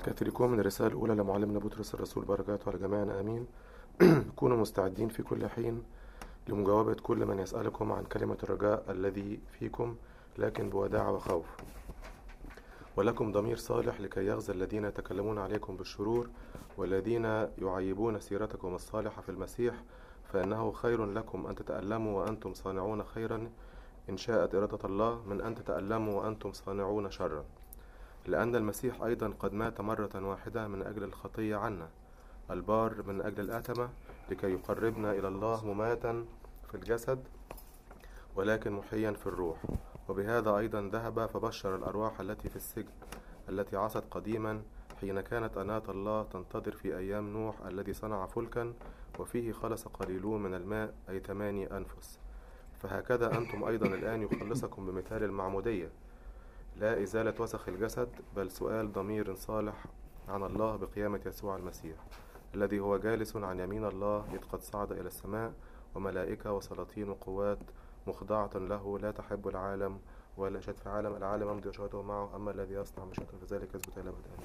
كاثوليكون من الرسالة الأولى لمعلمنا بطرس الرسول، بركاته على جميعنا آمين. كونوا مستعدين في كل حين لمجاوبة كل من يسألكم عن كلمة الرجاء الذي فيكم، لكن بوداع وخوف، ولكم ضمير صالح لكي يغزى الذين يتكلمون عليكم بالشرور والذين يعيبون سيرتكم الصالحة في المسيح، فإنه خير لكم أن تتألموا وأنتم صانعون خيرا إن شاءت إرادة الله، من أن تتألموا وأنتم صانعون شرا. لأن المسيح أيضا قد مات مرة واحدة من أجل الخطية عنا، البار من أجل الآثمة، لكي يقربنا إلى الله مماتا في الجسد ولكن محيا في الروح. وبهذا أيضا ذهب فبشر الأرواح التي في السجن التي عصت قديما، حين كانت أناة الله تنتظر في أيام نوح الذي صنع فلكا وفيه خلص قليلون من الماء، أي 8 أنفس. فهكذا أنتم أيضا الآن يخلصكم بمثال المعمودية، لا إزالة وسخ الجسد، بل سؤال ضمير صالح عن الله بقيامة يسوع المسيح، الذي هو جالس عن يمين الله، إذ قد صعد إلى السماء، وملائكة وسلاطين وقوات مخضعة له، لا تحب العالم ولا شد في العالم أمضي وشهوته معه، أما الذي يصنع مشيئته فذلك يثبت إلى أبد.